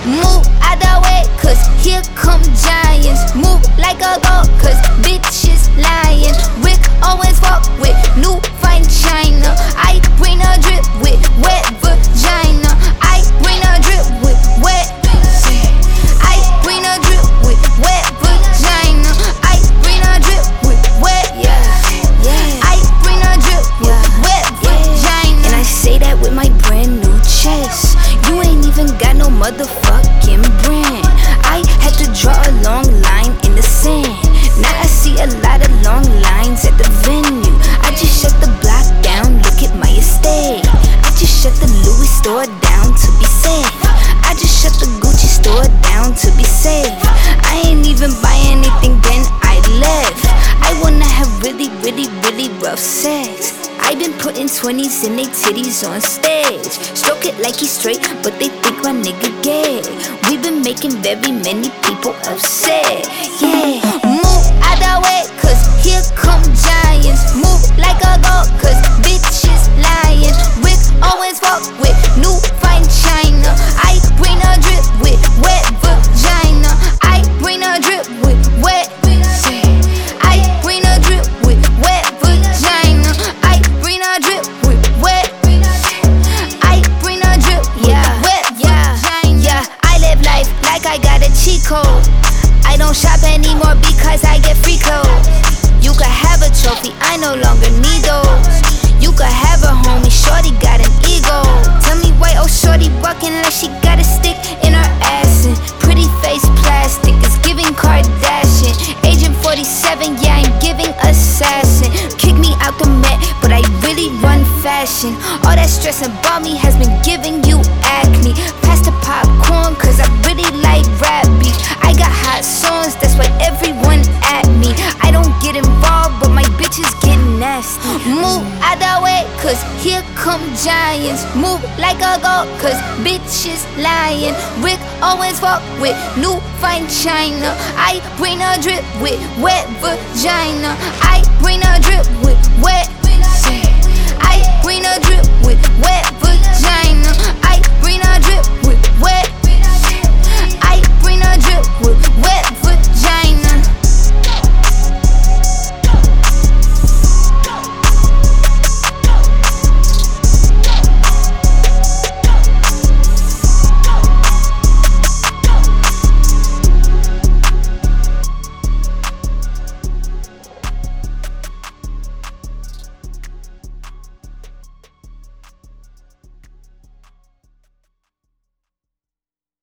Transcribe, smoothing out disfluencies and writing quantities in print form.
Move out the way, cause here come giants. Move like a goat, cause bitches lying. Rick Owens fuck with new fine china. I bring a drip with wet vagina. I bring a drip with wet. I bring a drip with wet vagina. I bring a drip with wet. I bring a drip with wet vagina. And I say that with my brand new chest. You ain't even got no motherfucking brand. I had to draw a long line in the sand. Now I see a lot of long lines at the venue. I just shut the block down, look at my estate. I just shut the Louis store down to be safe. I just shut the Gucci store down to be safe. I ain't even buy anything, then I left. I wanna have really, really, really rough sex. I been putting 20s in they titties on stage. Stroke it like he's straight, but they think my nigga gay. We been making very many people upset. Yeah, move out the way, cause here come giants. Move like a goat, cause bitches lying. Rick Owens fuck with new fine china. I bring a drip with wet vagina. I bring a drip with wet. I bring a drip with wet vagina. I bring a drip with wet. I bring a drip with wet vagina. I live life like I got a cheat code. I don't shop anymore because I get free clothes. You could have a trophy, I no longer need those. You could have a homie, shorty got an ego. Tell me why, oh shorty walking like she got a stick in her ass. And pretty face plastic is giving Kardashian. Agent 47, yeah, I'm giving assassin. Kick me out the Met, but I really run fashion. All that stress about me has been giving you acne. Pass the popcorn, cause I really like rap beef. I got hot songs, that's why everyone at me. I don't get involved, but my bitches get nasty. Move out the way, cause here come giants. Move like a goat, cause bitches lying. Rick Owens fuck with new fine china. I bring a drip with wet vagina. I bring a drip with wet. I bring a drip with wet vagina. I bring a drip with wet.